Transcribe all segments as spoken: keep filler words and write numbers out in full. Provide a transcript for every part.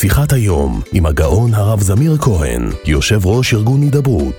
שיחת היום עם הגאון הרב זמיר כהן, יושב ראש ארגון הידברות.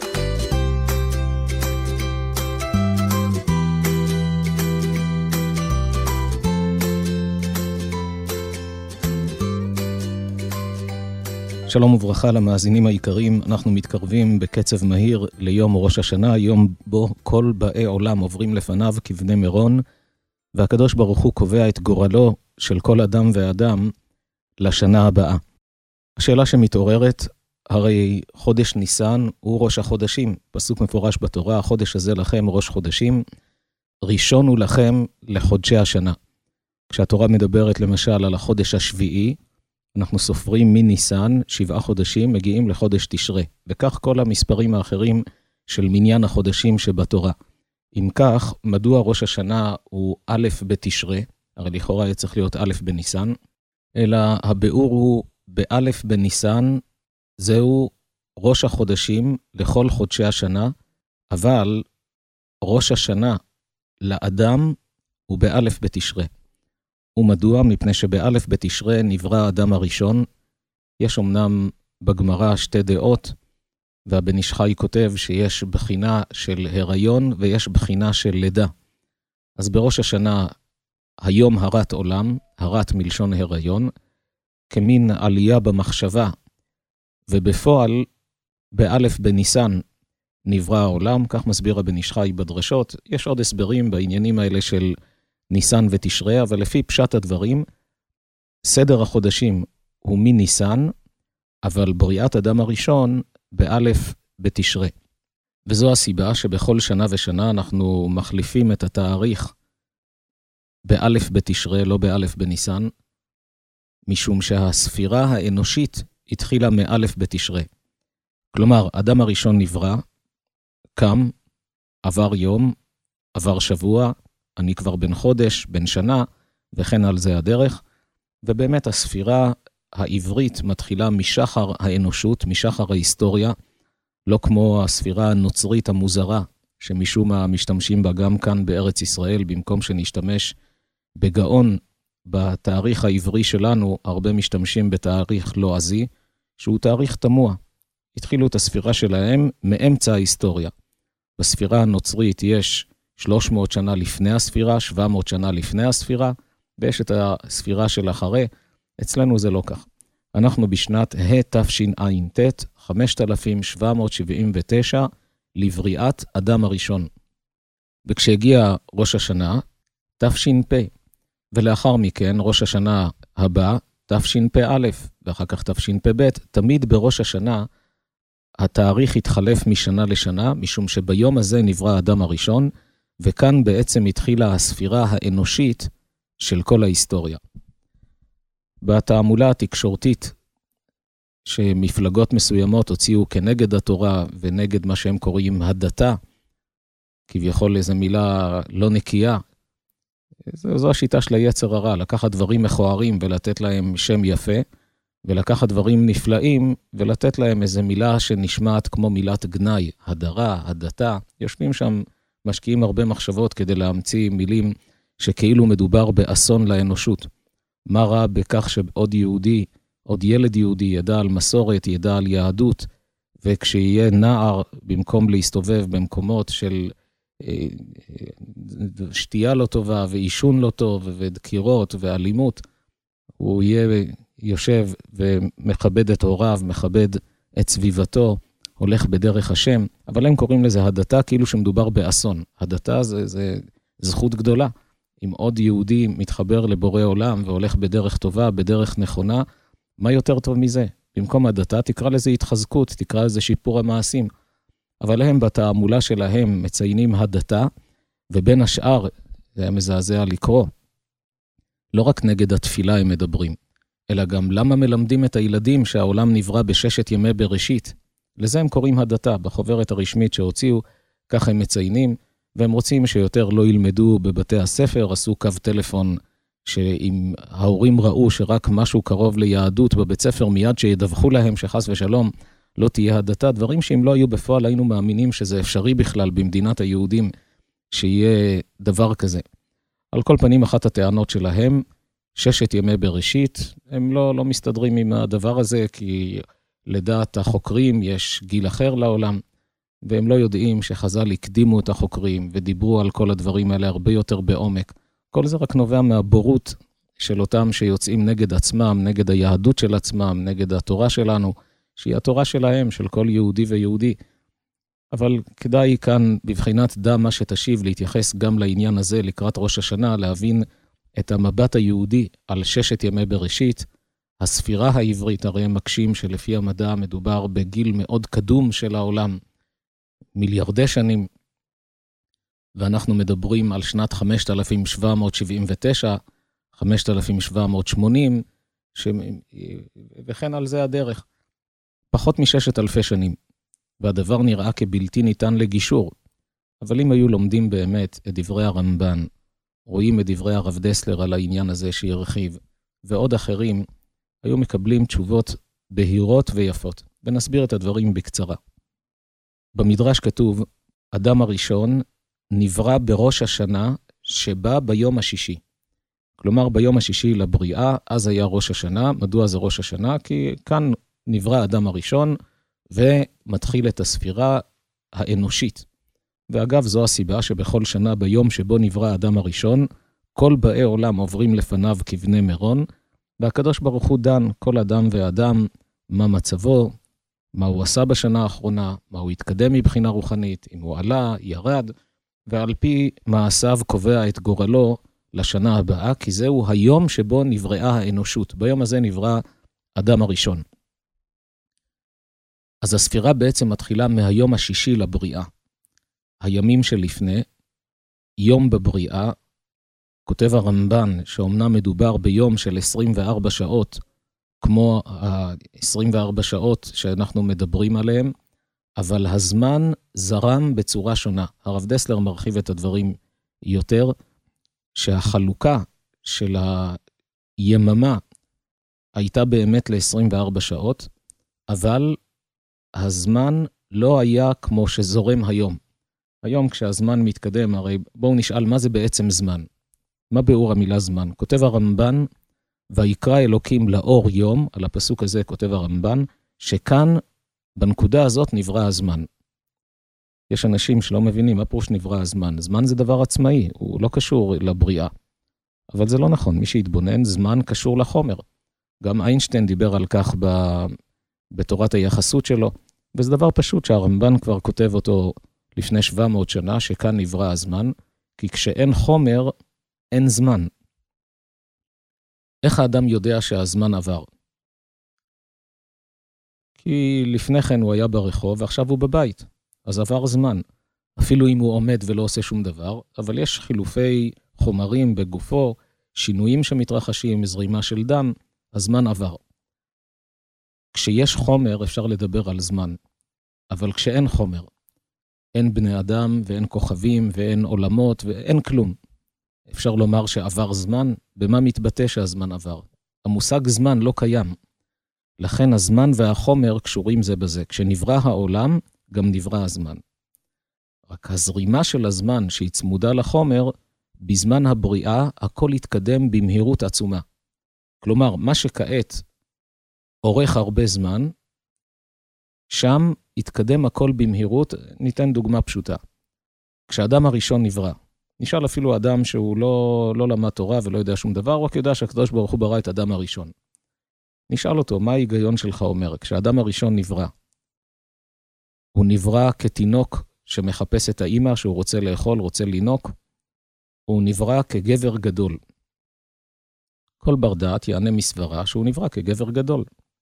שלום וברכה למאזינים העיקריים, אנחנו מתקרבים בקצב מהיר ליום ראש השנה, יום בו כל באי עולם עוברים לפניו כבני מירון, והקדוש ברוך הוא קובע את גורלו של כל אדם ואדם לשנה הבאה. השאלה שמתעוררת, הרי חודש ניסן הוא ראש החודשים, פסוק מפורש בתורה, החודש הזה לכם ראש חודשים, ראשון הוא לכם לחודשי השנה. כשהתורה מדברת למשל על החודש השביעי, אנחנו סופרים מניסן, שבעה חודשים, מגיעים לחודש תשרה, וכך כל המספרים האחרים של מניין החודשים שבתורה. אם כך, מדוע ראש השנה הוא א' בתשרה, הרי לכאורה היה צריך להיות א' בניסן, אלא הביאור הוא באלף בניסן, זהו ראש החודשים לכל חודשי השנה, אבל ראש השנה לאדם הוא באלף בתשרה. ומדוע? מפני שבאלף בתשרה נברא האדם הראשון. יש אמנם בגמרא שתי דעות, והבן איש חי כותב שיש בחינה של הריון ויש בחינה של לידה. אז בראש השנה היום הרת עולם, הרת מלשון הריון, כמין עלייה במחשבה, ובפועל באלף בניסן נברא העולם, כך מסביר הבן איש חי בדרשות. יש עוד הסברים בעניינים האלה של ניסן ותשרה, אבל לפי פשט הדברים, סדר החודשים הוא מניסן, אבל בריאת אדם הראשון באלף בתשרה. וזו הסיבה שבכל שנה ושנה אנחנו מחליפים את התאריך באלף בתשרה, לא באלף בניסן, משום שהספירה האנושית התחילה מאלף בתשרה. כלומר, אדם הראשון נברא, קם, עבר יום, עבר שבוע, אני כבר בן חודש, בן שנה, וכן על זה הדרך, ובאמת הספירה העברית מתחילה משחר האנושות, משחר ההיסטוריה, לא כמו הספירה הנוצרית המוזרה, שמשום מה משתמשים בה גם כאן בארץ ישראל, במקום שנשתמש בגאון בתאריך העברי שלנו, הרבה משתמשים בתאריך לועזי, שהוא תאריך תמוה. התחילו את הספירה שלהם מאמצע ההיסטוריה. בספירה הנוצרית יש שלוש מאות שנה לפני הספירה, שבע מאות שנה לפני הספירה, ויש את הספירה של אחרי. אצלנו זה לא כך. אנחנו בשנת ה' תשע"ט, חמשת אלפים שבע מאות שבעים ותשע, לבריאת אדם הראשון. וכשהגיע ראש השנה, תש"פ, ולאחר מכן ראש השנה הבא, תשפ"א, ואחר כך תשפ"ב, תמיד בראש השנה, התאריך התחלף משנה לשנה, משום שביום הזה נברא האדם הראשון, וכאן בעצם התחילה הספירה האנושית של כל ההיסטוריה. בתעמולה התקשורתית שמפלגות מסוימות הוציאו כנגד התורה ונגד מה שהם קוראים הדתה, כביכול איזו מילה לא נקייה, זו השיטה של היצר הרע, לקחת דברים מכוערים ולתת להם שם יפה, ולקחת דברים נפלאים ולתת להם איזו מילה שנשמעת כמו מילת גנאי, הדרה, הדתה. יושבים שם, משקיעים הרבה מחשבות כדי להמציא מילים שכאילו מדובר באסון לאנושות. מה רע בכך שעוד יהודי, עוד ילד יהודי ידע על מסורת, ידע על יהדות, וכשיהיה נער במקום להסתובב במקומות של שתייה לא טובה ואישון לא טוב ודקירות ואלימות, הוא יהיה יושב ומכבד את הוריו, מכבד את סביבתו, הולך בדרך השם, אבל הם קוראים לזה הדתה כאילו שמדובר באסון. הדתה זה, זה זכות גדולה. אם עוד יהודי מתחבר לבורא עולם והולך בדרך טובה, בדרך נכונה, מה יותר טוב מזה? במקום הדתה תקרא לזה התחזקות, תקרא לזה שיפור המעשים. אבל הם בתעמולה שלהם מציינים הדתה, ובין השאר, זה היה מזעזע לקרוא, לא רק נגד התפילה הם מדברים, אלא גם למה מלמדים את הילדים שהעולם נברא בששת ימי בראשית. לזה הם קוראים הדתה, בחוברת הרשמית שהוציאו, כך הם מציינים, והם רוצים שיותר לא ילמדו בבתי הספר, עשו קו טלפון, שאם ההורים ראו שרק משהו קרוב ליהדות בבית ספר, מיד שידווחו להם שחס ושלום לא תהיה הדתה, דברים שאם לא היו בפועל היינו מאמינים שזה אפשרי בכלל במדינת היהודים, שיהיה דבר כזה. על כל פנים, אחת הטענות שלהם, ששת ימי בראשית, הם לא, לא מסתדרים עם הדבר הזה, כי לדעת החוקרים יש גיל אחר לעולם, והם לא יודעים שחז"ל הקדימו את החוקרים, ודיברו על כל הדברים האלה הרבה יותר בעומק. כל זה רק נובע מהבורות של אותם שיוצאים נגד עצמם, נגד היהדות של עצמם, נגד התורה שלנו, שהיא התורה שלהם, של כל יהודי ויהודי. אבל כדאי כאן, בבחינת דע מה שתשיב, להתייחס גם לעניין הזה לקראת ראש השנה, להבין את המבט היהודי על ששת ימי בראשית. הספירה העברית, הרי הם מקשים שלפי המדע מדובר בגיל מאוד קדום של העולם, מיליארדי שנים, ואנחנו מדברים על שנת חמשת אלפים שבע מאות שבעים ותשע, חמשת אלפים שבע מאות שמונים, ש... וכן על זה הדרך. פחות מששת אלפי שנים, והדבר נראה כבלתי ניתן לגישור. אבל אם היו לומדים באמת את דברי הרמב"ן, רואים את דברי הרב דסלר על העניין הזה שהרחיב, ועוד אחרים, היו מקבלים תשובות בהירות ויפות, ונסביר את הדברים בקצרה. במדרש כתוב, אדם הראשון נברא בראש השנה שבא ביום השישי. כלומר, ביום השישי לבריאה, אז היה ראש השנה. מדוע זה ראש השנה? כי כאן נברא אדם הראשון, ומתחיל את הספירה האנושית. ואגב, זו הסיבה שבכל שנה ביום שבו נברא האדם הראשון, כל באי עולם עוברים לפניו כבני מירון, והקדוש ברוך הוא דן כל אדם ואדם, מה מצבו, מה הוא עשה בשנה האחרונה, מה הוא התקדם מבחינה רוחנית, אם הוא עלה, ירד, ועל פי מעשיו קובע את גורלו לשנה הבאה, כי זהו היום שבו נבראה האנושות. ביום הזה נברא אדם הראשון. אז הספירה בעצם מתחילה מהיום השישי לבריאה. הימים שלפני, יום בבריאה, כותב הרמב"ן שאומנם מדובר ביום של עשרים וארבע שעות, כמו ה-עשרים וארבע שעות שאנחנו מדברים עליהם, אבל הזמן זרם בצורה שונה. הרב דסלר מרחיב את הדברים יותר, שהחלוקה של היממה הייתה באמת ל-עשרים וארבע שעות, אבל הזמן לא היה כמו שזורם היום. היום כשהזמן מתקדם, הרי בואו נשאל מה זה בעצם זמן. מה ביאור המילה זמן? כותב הרמב"ן, ויקרא אלוקים לאור יום, על הפסוק הזה כותב הרמב"ן, שכאן בנקודה הזאת נברא הזמן. יש אנשים שלא מבינים מה פירוש נברא הזמן. זמן זה דבר עצמאי, הוא לא קשור לבריאה. אבל זה לא נכון, מי שהתבונן, זמן קשור לחומר. גם איינשטיין דיבר על כך ב... בתורת היחסות שלו, וזה דבר פשוט שהרמב"ן כבר כותב אותו לפני שבע מאות שנה, שכאן נברא הזמן, כי כשאין חומר, אין זמן. איך האדם יודע שהזמן עבר? כי לפני כן הוא היה ברחוב, ועכשיו הוא בבית. אז עבר זמן. אפילו אם הוא עומד ולא עושה שום דבר, אבל יש חילופי חומרים בגופו, שינויים שמתרחשים, זרימה של דם, הזמן עבר. כשיש חומר אפשר לדבר על זמן, אבל כשאין חומר, אין בני אדם ואין כוכבים ואין עולמות ואין כלום. אפשר לומר שעבר זמן, במה מתבטא שהזמן עבר? המושג זמן לא קיים. לכן הזמן והחומר קשורים זה בזה. כשנברא העולם, גם נברא הזמן. רק הזרימה של הזמן שהיא צמודה לחומר, בזמן הבריאה הכל יתקדם במהירות עצומה. כלומר, מה שכעת אורך הרבה זמן, שם יתקדם הכל במהירות. ניתן דוגמה פשוטה. כשאדם הראשון נברא, נשאל אפילו אדם שהוא לא, לא למד תורה ולא יודע שום דבר, רק יודע שהקדוש ברוך הוא ברא את אדם הראשון. נשאל אותו, מה ההיגיון שלך אומר? כשאדם הראשון נברא, הוא נברא כתינוק שמחפש את האמא שהוא רוצה לאכול, רוצה לינוק, הוא נברא כגבר גדול. כל בר דעת יענה מסברה שהוא נברא כגבר גדול.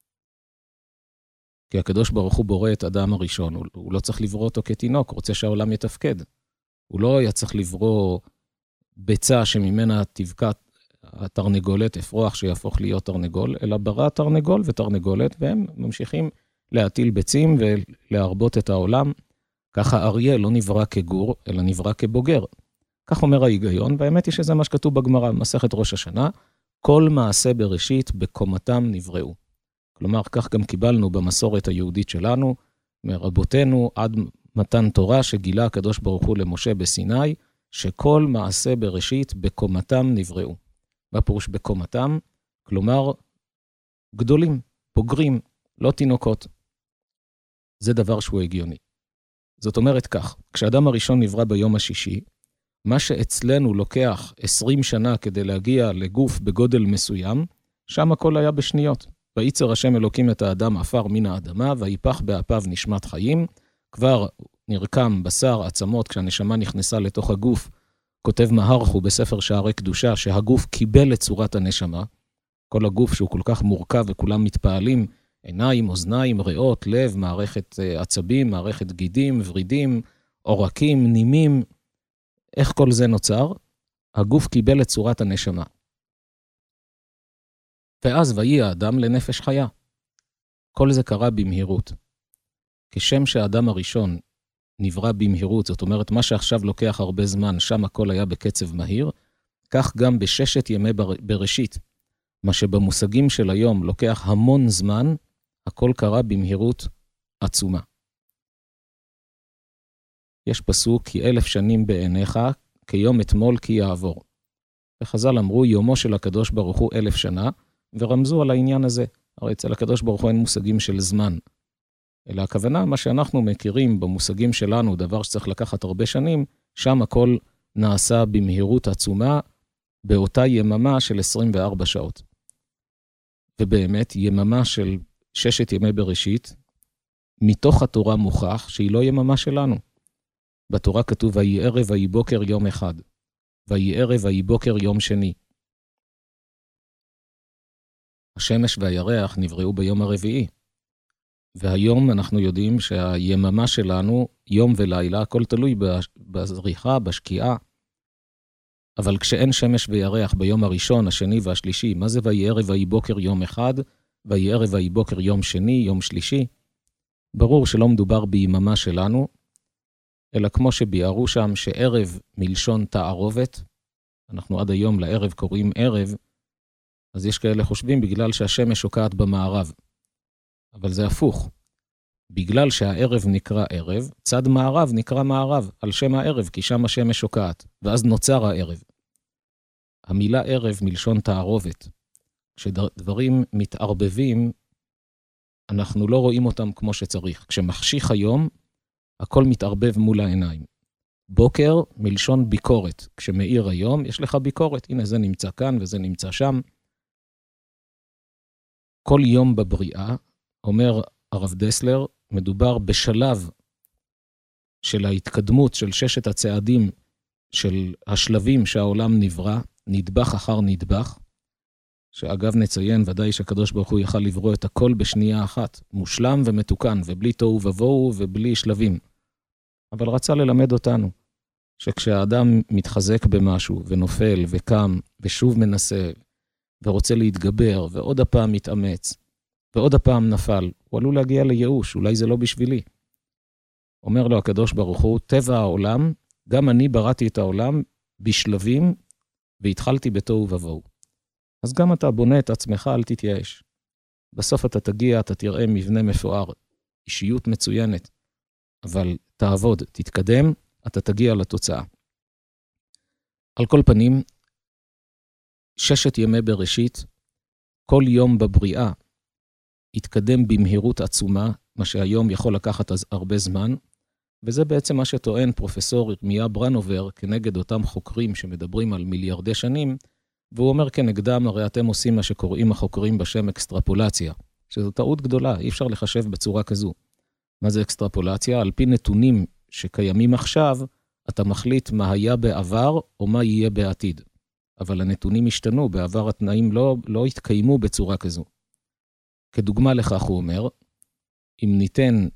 כי הקדוש ברוך הוא בורא את אדם הראשון, הוא, הוא לא צריך לברוא אותו כתינוק, הוא רוצה שהעולם יתפקד. הוא לא היה צריך לברוא ביצה שממנה תבקע התרנגולת, אפרוח שיהפוך להיות תרנגול, אלא ברא תרנגול ותרנגולת, והם ממשיכים להטיל ביצים ולהרבות את העולם. ככה אריה לא נברא כגור, אלא נברא כבוגר. כך אומר ההיגיון, והאמת היא שזה מה שכתוב בגמרא, מסכת ראש השנה, כל מעשה בראשית בקומתם נבראו. כלומר, כך גם קיבלנו במסורת היהודית שלנו, מרבותינו עד מתן תורה שגילה הקדוש ברוך הוא למשה בסיני, שכל מעשה בראשית בקומתם נבראו. מה פירוש בקומתם? כלומר, גדולים, בוגרים, לא תינוקות. זה דבר שהוא הגיוני. זאת אומרת כך, כשאדם הראשון נברא ביום השישי, מה שאצלנו לוקח עשרים שנה כדי להגיע לגוף בגודל מסוים, שם הכל היה בשניות. וייצר השם אלוקים את האדם עפר מן האדמה, ויפח באפיו נשמת חיים, כבר נרקם בשר עצמות כשהנשמה נכנסה לתוך הגוף, כותב מהרחו בספר שערי קדושה, שהגוף קיבל את צורת הנשמה, כל הגוף שהוא כל כך מורכב וכולם מתפעלים, עיניים, אוזניים, ריאות, לב, מערכת עצבים, מערכת גידים, ורידים, עורקים, נימים, איך כל זה נוצר? הגוף קיבל את צורת הנשמה. ואז ויהי האדם לנפש חיה. כל זה קרה במהירות. כשם שהאדם הראשון נברא במהירות, זאת אומרת, מה שעכשיו לוקח הרבה זמן, שם הכל היה בקצב מהיר, כך גם בששת ימי בראשית, מה שבמושגים של היום לוקח המון זמן, הכל קרה במהירות עצומה. יש פסוק, כי אלף שנים בעיניך, כיום אתמול כי יעבור. וחז"ל אמרו, יומו של הקדוש ברוך הוא אלף שנה, ורמזו על העניין הזה. הרי אצל הקדוש ברוך הוא אין מושגים של זמן. אלא הכוונה, מה שאנחנו מכירים במושגים שלנו, דבר שצריך לקחת הרבה שנים, שם הכל נעשה במהירות עצומה, באותה יממה של עשרים וארבע שעות. ובאמת, יממה של ששת ימי בראשית, מתוך התורה מוכח שהיא לא יממה שלנו. בתורה כתוב, ויהי ערב ויהי בוקר יום אחד, ויהי ערב ויהי בוקר יום שני. השמש והירח נבראו ביום הרביעי. והיום אנחנו יודעים שהיממה שלנו, יום ולילה, הכל תלוי בזריחה, בשקיעה. אבל כשאין שמש וירח ביום הראשון, השני והשלישי, מה זה ויהי ערב ויהי בוקר יום אחד, ויהי ערב ויהי בוקר יום שני, יום שלישי? ברור שלא מדובר ביממה שלנו, אלא כמו שביארו שם שערב מלשון תערובת, אנחנו עד היום לערב קוראים ערב, אז יש כאלה חושבים בגלל שהשמש שוקעת במערב. אבל זה הפוך. בגלל שהערב נקרא ערב, צד מערב נקרא מערב, על שם הערב, כי שם השמש שוקעת, ואז נוצר הערב. המילה ערב מלשון תערובת. כשדברים מתערבבים, אנחנו לא רואים אותם כמו שצריך. כשמחשיך היום, הכל מתערבב מול העיניים. בוקר מלשון ביקורת. כשמאיר היום, יש לך ביקורת. הנה, זה נמצא כאן וזה נמצא שם. כל יום בבריאה, אומר הרב דסלר, מדובר בשלב של ההתקדמות של ששת הצעדים של השלבים שהעולם נברא, נדבך אחר נדבך, שאגב נציין ודאי שהקדוש ברוך הוא יכל לברוא את הכל בשנייה אחת, מושלם ומתוקן, ובלי תוהו ובוהו ובלי שלבים. אבל רצה ללמד אותנו, שכשהאדם מתחזק במשהו ונופל וקם ושוב מנסה ורוצה להתגבר ועוד הפעם מתאמץ, ועוד הפעם נפל, הוא עלול להגיע לייאוש, אולי זה לא בשבילי. אומר לו הקדוש ברוך הוא, טבע העולם, גם אני בראתי את העולם בשלבים, והתחלתי בתוהו ובוהו. אז גם אתה בונה את עצמך, אל תתייאש. בסוף אתה תגיע, אתה תראה מבנה מפואר, אישיות מצוינת, אבל תעבוד, תתקדם, אתה תגיע לתוצאה. על כל פנים, ששת ימי בראשית, כל יום בבריאה, התקדם במהירות עצומה, מה שהיום יכול לקחת אז הרבה זמן, וזה בעצם מה שטוען פרופסור ירמיה ברנובר, כנגד אותם חוקרים שמדברים על מיליארדי שנים, והוא אומר כנגדם, הרי אתם עושים מה שקוראים החוקרים בשם אקסטרפולציה, שזו טעות גדולה, אי אפשר לחשב בצורה כזו. מה זה אקסטרפולציה? על פי נתונים שקיימים עכשיו, אתה מחליט מה היה בעבר או מה יהיה בעתיד. אבל הנתונים השתנו, בעבר התנאים לא, לא התקיימו בצורה כזו. כדוגמה לכך הוא אומר, אם ניתן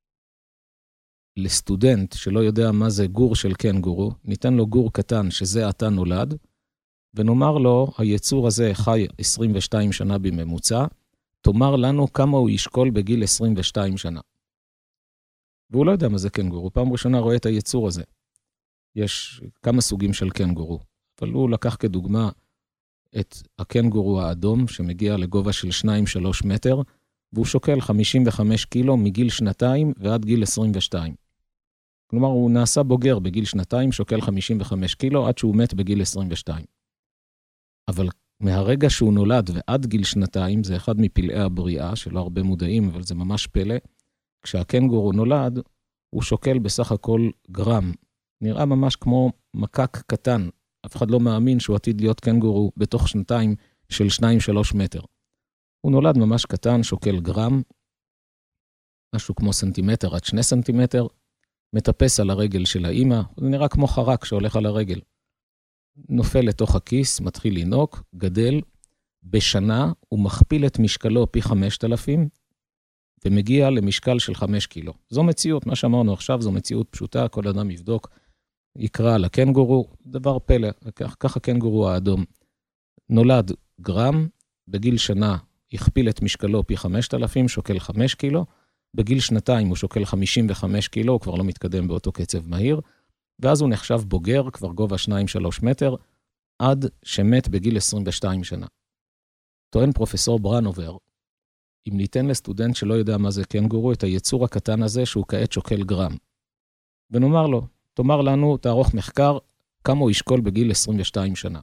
לסטודנט שלא יודע מה זה גור של קנגורו, ניתן לו גור קטן שזה עתה נולד, ונאמר לו, היצור הזה חי עשרים ושתיים שנה בממוצע, תאמר לנו כמה הוא ישקול בגיל עשרים ושתיים שנה. והוא לא יודע מה זה קנגורו, פעם ראשונה רואה את היצור הזה. יש כמה סוגים של קנגורו, אבל הוא לקח כדוגמה את הקנגורו האדום, שמגיע לגובה של שניים שלוש מטר, והוא שוקל חמישים וחמש קילו מגיל שנתיים ועד גיל עשרים ושתיים. כלומר, הוא נעשה בוגר בגיל שנתיים, שוקל חמישים וחמש קילו, עד שהוא מת בגיל עשרים ושתיים. אבל מהרגע שהוא נולד ועד גיל שנתיים, זה אחד מפלאי הבריאה, שלא הרבה מודעים, אבל זה ממש פלא, כשהקנגורו נולד, הוא שוקל בסך הכל גרם. נראה ממש כמו מקק קטן. אף אחד לא מאמין שהוא עתיד להיות קנגורו בתוך שנתיים של שניים שלוש מטר. הוא נולד ממש קטן, שוקל גרם, משהו כמו סנטימטר עד שני סנטימטר, מטפס על הרגל של האמא, זה נראה כמו חרק שהולך על הרגל. נופל לתוך הכיס, מתחיל לנוק, גדל, בשנה הוא מכפיל את משקלו פי חמשת אלפים, ומגיע למשקל של חמש קילו. זו מציאות, מה שאמרנו עכשיו, זו מציאות פשוטה, כל אדם יבדוק, יקרא על הקנגורו, דבר פלא, ככה קנגורו האדום. נולד גרם, בגיל שנה הכפיל את משקלו פי חמשת אלפים, שוקל חמש קילו, בגיל שנתיים הוא שוקל חמישים וחמש קילו, הוא כבר לא מתקדם באותו קצב מהיר, ואז הוא נחשב בוגר, כבר גובה שניים שלוש מטר, עד שמת בגיל עשרים ושתיים שנה. טוען פרופסור ברנובר, אם ניתן לסטודנט שלא יודע מה זה קנגורו, את היצור הקטן הזה שהוא כעת שוקל גרם. ונאמר לו, תאמר לנו, תערוך מחקר, כמה הוא ישקול בגיל עשרים ושתיים שנה.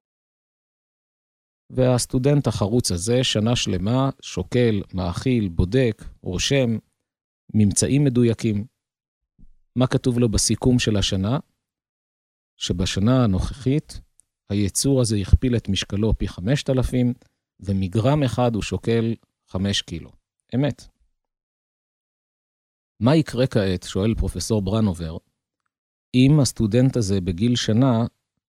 והסטודנט החרוץ הזה, שנה שלמה, שוקל, מאכיל, בודק, רושם, ממצאים מדויקים. מה כתוב לו בסיכום של השנה? שבשנה הנוכחית, היצור הזה יכפיל את משקלו פי חמשת אלפים, ומגרם אחד הוא שוקל חמש קילו. אמת. מה יקרה כעת, שואל פרופסור ברנובר, אם הסטודנט הזה בגיל שנה,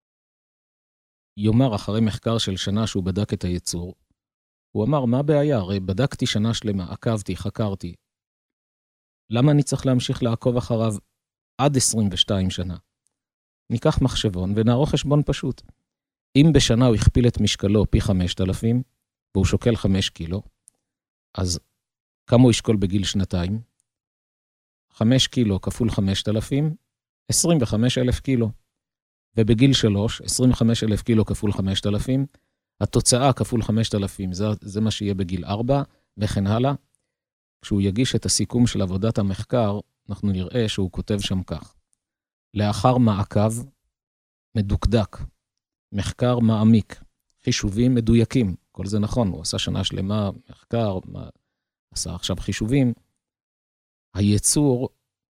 יאמר אחרי מחקר של שנה שהוא בדק את היצור, הוא אמר, מה הבעיה? הרי בדקתי שנה שלמה, עקבתי, חקרתי. למה אני צריך להמשיך לעקוב אחריו עד עשרים ושתיים שנה? ניקח מחשבון ונערוך חשבון פשוט. אם בשנה הוא הכפיל את משקלו פי חמשת אלפים, והוא שוקל חמש קילו, אז כמה הוא ישקול בגיל שנתיים? חמש קילו כפול חמשת אלפים, עשרים וחמישה אלף קילו. ובגיל שלוש, עשרים וחמישה אלף קילו כפול חמשת אלפים, התוצאה כפול חמשת אלפים, זה, זה מה שיהיה בגיל ארבע, וכן הלאה. כשהוא יגיש את הסיכום של עבודת המחקר, אנחנו נראה שהוא כותב שם כך. לאחר מעקב מדוקדק, מחקר מעמיק, חישובים מדויקים, כל זה נכון, הוא עשה שנה שלמה מחקר, עשה עכשיו חישובים, היצור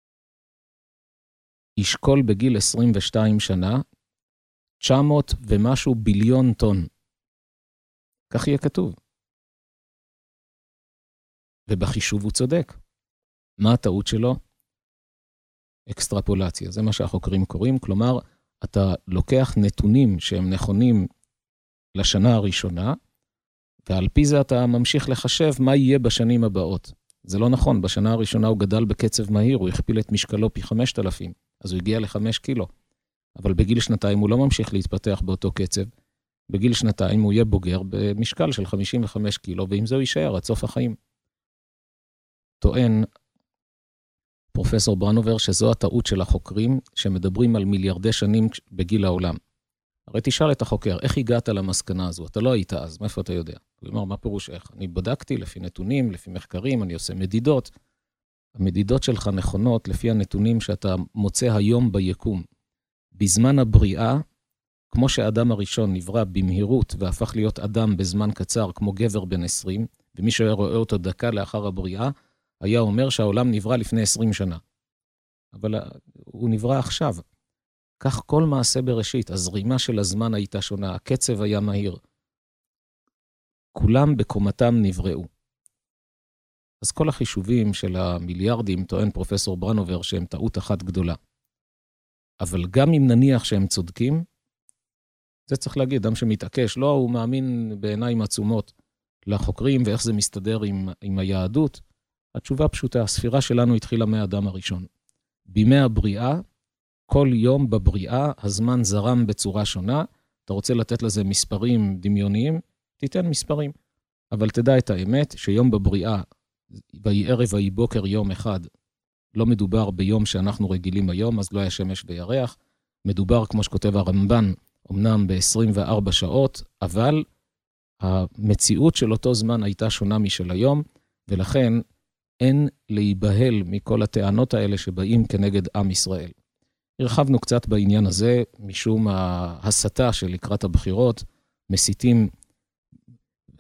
ישקול בגיל עשרים ושתיים שנה, תשע מאות ומשהו ביליון טון. כך יהיה כתוב. ובחישוב הוא צודק. מה הטעות שלו? אקסטרפולציה, זה מה שהחוקרים קוראים, כלומר, אתה לוקח נתונים שהם נכונים לשנה הראשונה, ועל פי זה אתה ממשיך לחשב מה יהיה בשנים הבאות. זה לא נכון, בשנה הראשונה הוא גדל בקצב מהיר, הוא הכפיל את משקלו פי חמשת אלפים, אז הוא הגיע לחמש קילו. אבל בגיל שנתיים הוא לא ממשיך להתפתח באותו קצב. בגיל שנתיים הוא יהיה בוגר במשקל של חמישים וחמש קילו, ועם זה הוא יישאר עד סוף החיים. טוען פרופסור ברנובר שזו הטעות של החוקרים שמדברים על מיליארדי שנים בגיל העולם. הרי תשאל את החוקר, איך הגעת למסקנה הזו? אתה לא היית אז, מאיפה אתה יודע? הוא אומר, מה פירוש איך? אני בדקתי לפי נתונים, לפי מחקרים, אני עושה מדידות. המדידות שלך נכונות לפי הנתונים שאתה מוצא היום ביקום. בזמן הבריאה, כמו שהאדם הראשון נברא במהירות והפך להיות אדם בזמן קצר כמו גבר בן עשרים, ומי שהיה רואה אותו דקה לאחר הבריאה, היה אומר שהעולם נברא לפני עשרים שנה. אבל הוא נברא עכשיו. כך כל מעשה בראשית, הזרימה של הזמן הייתה שונה, הקצב היה מהיר. כולם בקומתם נבראו. אז כל החישובים של המיליארדים, טוען פרופסור ברנובר, שהם טעות אחת גדולה. אבל גם אם נניח שהם צודקים, זה צריך להגיד, אדם שמתעקש, לא, הוא מאמין בעיניים עצומות לחוקרים, ואיך זה מסתדר עם, עם היהדות. התשובה פשוטה, הספירה שלנו התחילה מהאדם הראשון. בימי הבריאה, כל יום בבריאה, הזמן זרם בצורה שונה, אתה רוצה לתת לזה מספרים דמיוניים, תיתן מספרים. אבל תדע את האמת, שיום בבריאה, ויהי ערב ויהי בוקר יום אחד, לא מדובר ביום שאנחנו רגילים היום, אז לא היה שמש וירח, מדובר, כמו שכותב הרמב"ן, אמנם ב-עשרים וארבע שעות, אבל המציאות של אותו זמן הייתה שונה משל היום, ולכן אין להיבהל מכל הטענות האלה שבאים כנגד עם ישראל. הרחבנו קצת בעניין הזה, משום ההסתה של לקראת הבחירות, מסיתים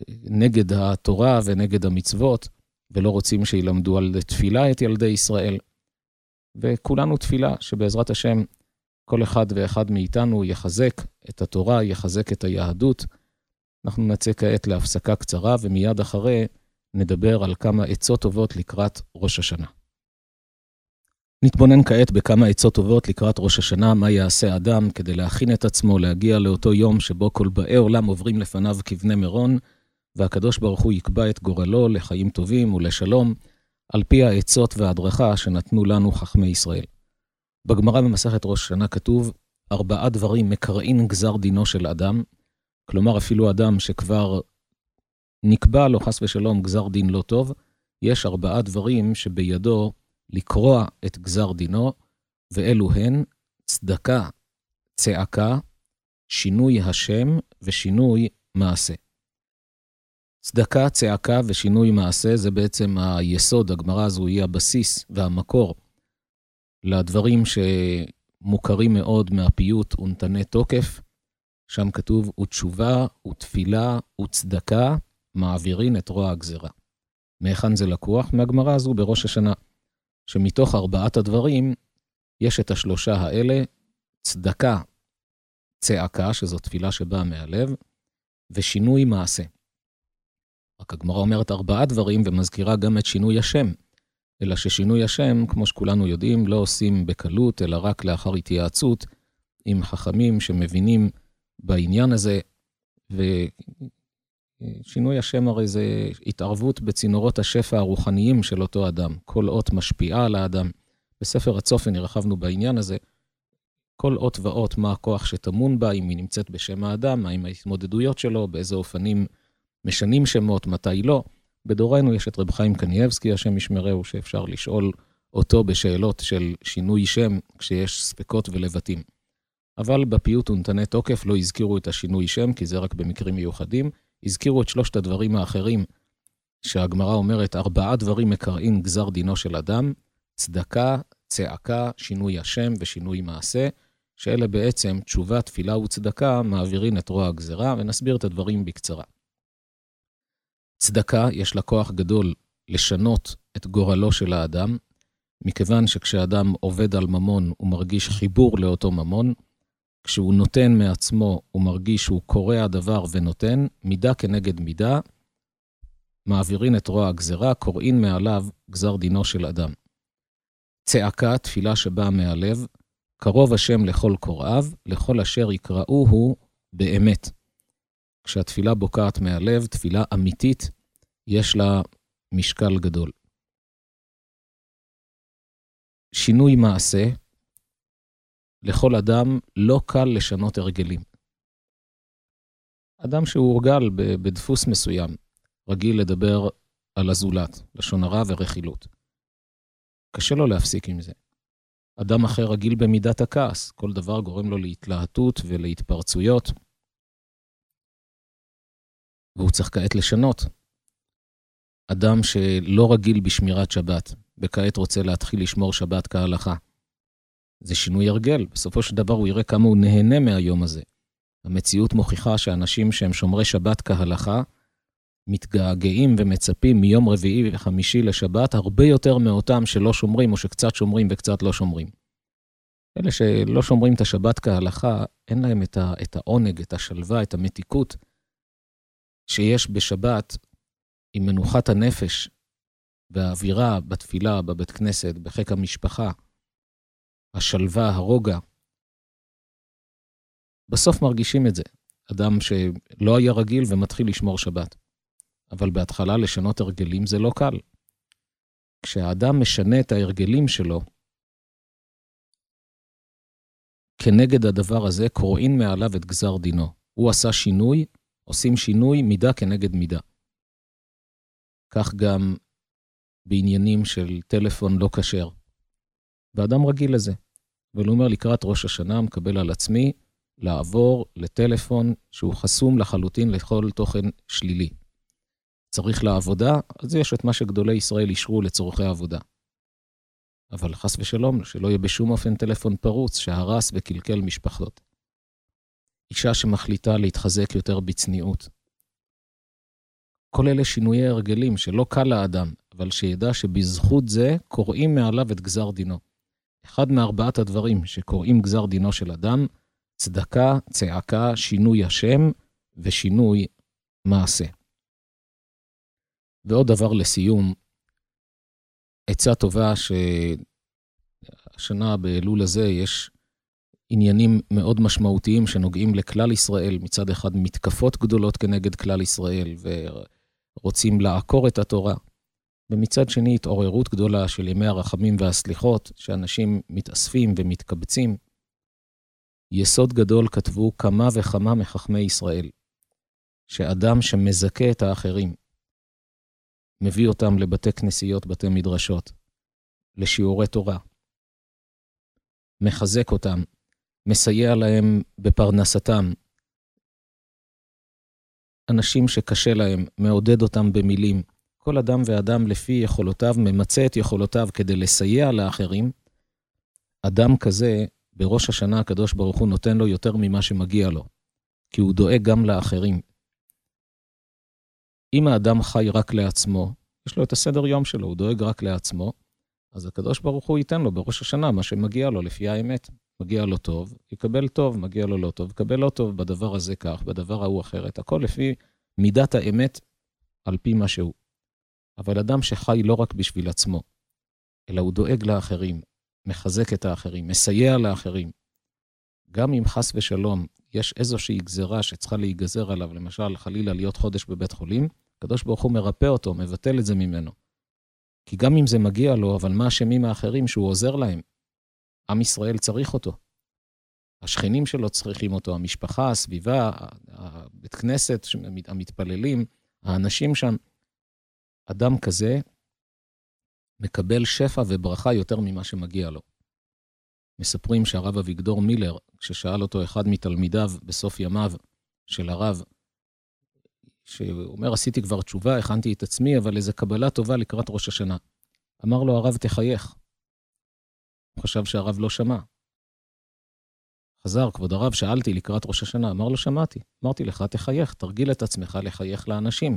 נגד התורה ונגד המצוות, ולא רוצים שילמדו על תפילה את ילדי ישראל. וכולנו תפילה שבעזרת השם כל אחד ואחד מאיתנו יחזק את התורה, יחזק את היהדות. אנחנו נצא כעת להפסקה קצרה, ומיד אחרי נדבר על כמה עצות טובות לקראת ראש השנה. נתבונן כעת בכמה עצות טובות לקראת ראש השנה, מה יעשה אדם כדי להכין את עצמו להגיע לאותו יום שבו כל באי עולם עוברים לפניו כבני מירון, והקדוש ברוך הוא יקבע את גורלו לחיים טובים ולשלום, על פי העצות וההדרכה שנתנו לנו חכמי ישראל. בגמרא במסכת ראש השנה כתוב, ארבעה דברים מקרעין גזר דינו של אדם, כלומר אפילו אדם שכבר נקבע לו חס ושלום גזר דין לא טוב, יש ארבעה דברים שבידו לקרוע את גזר דינו, ואלו הן צדקה, צעקה, שינוי השם ושינוי מעשה. צדקה, צעקה ושינוי מעשה זה בעצם היסוד, הגמרא הזו היא הבסיס והמקור לדברים שמוכרים מאוד מהפיוט ונתנה תוקף, שם כתוב ותשובה ותפילה וצדקה מעבירין את רוע הגזרה. מהיכן זה לקוח? מהגמרא הזו בראש השנה, שמתוך ארבעת הדברים יש את השלושה האלה, צדקה, צעקה, שזו תפילה שבאה מהלב, ושינוי מעשה. רק הגמרא אומרת ארבעה דברים ומזכירה גם את שינוי השם, אלא ששינוי השם, כמו שכולנו יודעים, לא עושים בקלות, אלא רק לאחר התייעצות עם חכמים שמבינים בעניין הזה, ושינוי השם הרי זה התערבות בצינורות השפע הרוחניים של אותו אדם. כל אות משפיעה על האדם. בספר הצופן הרחבנו בעניין הזה, כל אות ואות מה הכוח שתמון בה, אם היא נמצאת בשם האדם, מה עם ההתמודדויות שלו, באיזה אופנים משנים שמות, מתי לא. בדורנו יש את רב חיים קניאבסקי, השם ישמרהו, שאפשר לשאול אותו בשאלות של שינוי שם, כשיש ספקות ולבטים. אבל בפיוט ונתנה תוקף לא הזכירו את השינוי שם, כי זה רק במקרים מיוחדים. הזכירו את שלושת הדברים האחרים, שהגמרא אומרת, ארבעה דברים מקרעין גזר דינו של אדם, צדקה, צעקה, שינוי השם ושינוי מעשה, שאלה בעצם תשובה, תפילה וצדקה, מעבירין את רוע הגזרה, ונסביר את הדברים בקצרה. צדקה יש לה כוח גדול לשנות את גורלו של האדם, מכיוון שכשאדם עובד על ממון הוא מרגיש חיבור לאותו ממון, כשהוא נותן מעצמו הוא מרגיש שהוא קורא הדבר ונותן, מידה כנגד מידה, מעבירין את רוע הגזרה, קוראים מעליו גזר דינו של אדם. צעקה, תפילה שבאה מהלב, קרוב השם לכל קוראיו, לכל אשר יקראוהו באמת. כשהתפילה בוקעת מהלב, תפילה אמיתית, יש לה משקל גדול. שינוי מעשה, לכל אדם לא קל לשנות הרגלים. אדם שהוא הורגל בדפוס מסוים, רגיל לדבר על הזולת, לשון הרע ורכילות. קשה לו להפסיק עם זה. אדם אחר רגיל במידת הכעס, כל דבר גורם לו להתלהטות ולהתפרצויות, והוא צריך כעת לשנות. אדם שלא רגיל בשמירת שבת, וכעת רוצה להתחיל לשמור שבת כהלכה. זה שינוי הרגל, בסופו של דבר הוא יראה כמה הוא נהנה מהיום הזה. המציאות מוכיחה שאנשים שהם שומרי שבת כהלכה, מתגעגעים ומצפים מיום רביעי וחמישי לשבת, הרבה יותר מאותם שלא שומרים, או שקצת שומרים וקצת לא שומרים. אלה שלא שומרים את השבת כהלכה, אין להם את, ה, את העונג, את השלווה, את המתיקות, שיש בשבת עם מנוחת הנפש, והאווירה בתפילה, בבית כנסת, בחיק המשפחה, השלווה, הרוגע. בסוף מרגישים את זה. אדם שלא היה רגיל ומתחיל לשמור שבת. אבל בהתחלה לשנות הרגלים זה לא קל. כשהאדם משנה את ההרגלים שלו, כנגד הדבר הזה קוראים מעליו את גזר דינו. הוא עשה שינוי, עושים שינוי מידה כנגד מידה. כך גם בעניינים של טלפון לא כשר. ואדם רגיל לזה. אבל הוא אומר לקראת ראש השנה, מקבל על עצמי לעבור לטלפון שהוא חסום לחלוטין לכל תוכן שלילי. צריך לעבודה, אז יש את מה שגדולי ישראל אישרו לצורכי העבודה. אבל חס ושלום, שלא יהיה בשום אופן טלפון פרוץ שהרס וקלקל משפחות. אישה שמחליטה להתחזק יותר בצניעות. כל אלה שינויי הרגלים שלא קל לאדם, אבל שידע שבזכות זה קוראים מעליו את גזר דינו. אחד מארבעת הדברים שקוראים גזר דינו של אדם, צדקה, צעקה, שינוי השם ושינוי מעשה. ועוד דבר לסיום, עצה טובה שהשנה באלול הזה יש עניינים מאוד משמעותיים שנוגעים לכלל ישראל, מצד אחד מתקפות גדולות כנגד כלל ישראל ורוצים לעקור את התורה, ומצד שני התעוררות גדולה של ימי הרחמים והסליחות, שאנשים מתאספים ומתקבצים. יסוד גדול כתבו כמה וכמה מחכמי ישראל, שאדם שמזכה את האחרים, מביא אותם לבתי כנסיות, בתי מדרשות, לשיעורי תורה, מחזק אותם, מסייע להם בפרנסתם. אנשים שקשה להם, מעודד אותם במילים. כל אדם ואדם לפי יכולותיו, ממצא את יכולותיו כדי לסייע לאחרים. אדם כזה, בראש השנה הקדוש ברוך הוא נותן לו יותר ממה שמגיע לו, כי הוא דואג גם לאחרים. אם האדם חי רק לעצמו, יש לו את הסדר יום שלו, הוא דואג רק לעצמו, אז הקדוש ברוך הוא ייתן לו בראש השנה מה שמגיע לו לפי האמת. מגיע לו טוב, יקבל טוב, מגיע לו לא טוב, יקבל לא טוב, בדבר הזה כך, בדבר ההוא אחרת. הכל לפי מידת האמת על פי מה שהוא. אבל אדם שחי לא רק בשביל עצמו, אלא הוא דואג לאחרים, מחזק את האחרים, מסייע לאחרים. גם אם חס ושלום יש איזושהי גזרה שצריכה להיגזר עליו, למשל חלילה להיות חודש בבית חולים, הקדוש ברוך הוא מרפא אותו, מבטל את זה ממנו. כי גם אם זה מגיע לו, אבל מה אשמים האחרים שהוא עוזר להם? עם ישראל צריך אותו. השכנים שלו צריכים אותו, המשפחה, הסביבה, הבית כנסת, המתפללים, האנשים שם. אדם כזה מקבל שפע וברכה יותר ממה שמגיע לו. מספרים שהרב אביגדור מילר, כששאל אותו אחד מתלמידיו בסוף ימיו של הרב, שאומר, עשיתי כבר תשובה, הכנתי את עצמי, אבל איזו קבלה טובה לקראת ראש השנה. אמר לו, הרב תחייך. הוא חשב שהרב לא שמע. חזר, כבוד הרב, שאלתי לקראת ראש השנה, אמר לו, שמעתי. אמרתי לך, תחייך, תרגיל את עצמך לחייך לאנשים.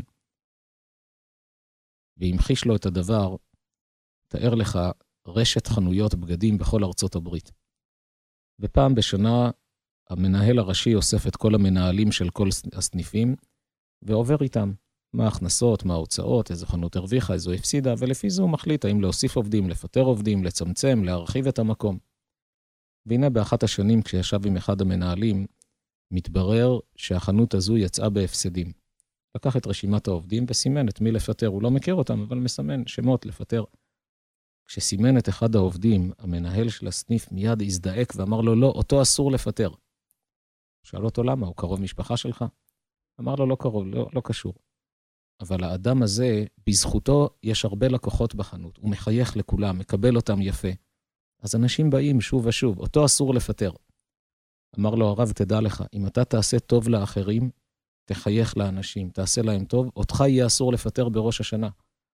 והמחיש לו את הדבר, תאר לך רשת חנויות בגדים בכל ארצות הברית. ופעם בשנה, המנהל הראשי אוסף את כל המנהלים של כל הסניפים, ועובר איתם מה ההכנסות, מה ההוצאות, איזו חנות הרוויחה, איזו הפסידה, ולפי זה הוא מחליט האם להוסיף עובדים, לפטר עובדים, לצמצם, להרחיב את המקום. והנה באחת השנים, כשישב עם אחד המנהלים, מתברר שהחנות הזו יצאה בהפסדים. לקח את רשימת העובדים וסימן את מי לפטר. הוא לא מכיר אותם, אבל מסמן שמות לפטר. כשסימן את אחד העובדים, המנהל של הסניף מיד הזדעק ואמר לו, לא, אותו אסור לפטר. שאל אותו למה, הוא קרוב משפחה שלך? אמר לו, לא קרוב, לא, לא קשור. אבל האדם הזה, בזכותו יש הרבה לקוחות בחנות. הוא מחייך לכולם, מקבל אותם יפה. אז אנשים באים שוב ושוב, אותו אסור לפטר. אמר לו, הרב, תדע לך, אם אתה תעשה טוב לאחרים, תחייך לאנשים, תעשה להם טוב, אותך יהיה אסור לפטר בראש השנה.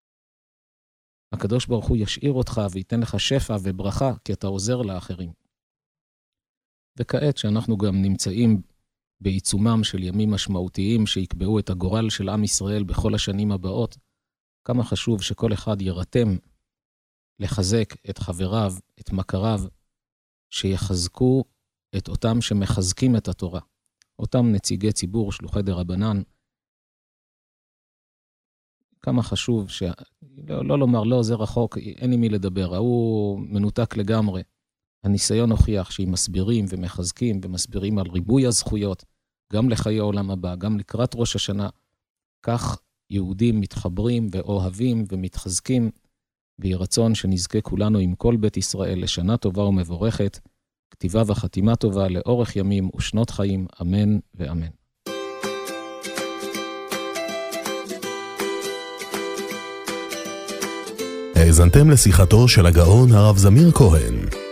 הקדוש ברוך הוא ישאיר אותך וייתן לך שפע וברכה, כי אתה עוזר לאחרים. וכעת שאנחנו גם נמצאים בעיצומם של ימים משמעותיים שיקבעו את הגורל של עם ישראל בכל השנים הבאות, כמה חשוב שכל אחד ירתם לחזק את חבריו, את מכריו, שיחזקו את אותם שמחזקים את התורה. אותם נציגי ציבור, שלוחי דרבנן. כמה חשוב ש... לא, לא לומר, לא, זה רחוק, אין עם מי לדבר, הוא מנותק לגמרי. הניסיון הוכיח שאם מסבירים ומחזקים ומסבירים על ריבוי הזכויות, גם לחיי העולם הבא, גם לקראת ראש השנה, כך יהודים מתחברים ואוהבים ומתחזקים, ויהי רצון שנזכה כולנו עם כל בית ישראל לשנה טובה ומבורכת, כתיבה וחתימה טובה לאורך ימים ושנות חיים, אמן ואמן. האזנתם לשיחתו של הגאון הרב זמיר כהן.